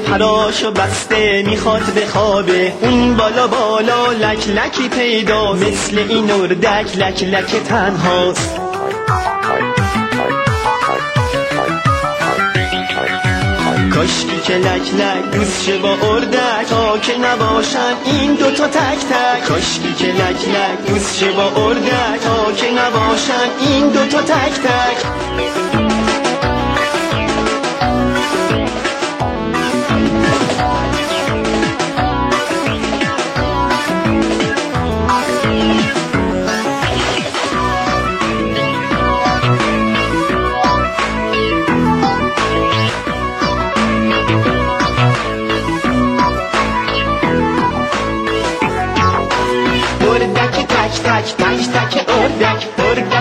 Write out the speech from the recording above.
پراشو بسته میخواد بخوابه، اون بالا بالا لک لکی پیدا، مثل این اردک لک لک تنهاست. کاشکی که لک لک دوست شه با اردک، تا که نباشن این دوتا تک تک. کاشکی که لک لک دوست شه با اردک، تا که نباشن این دوتا تک تک. اردک تک تک تک تک اردک، اردک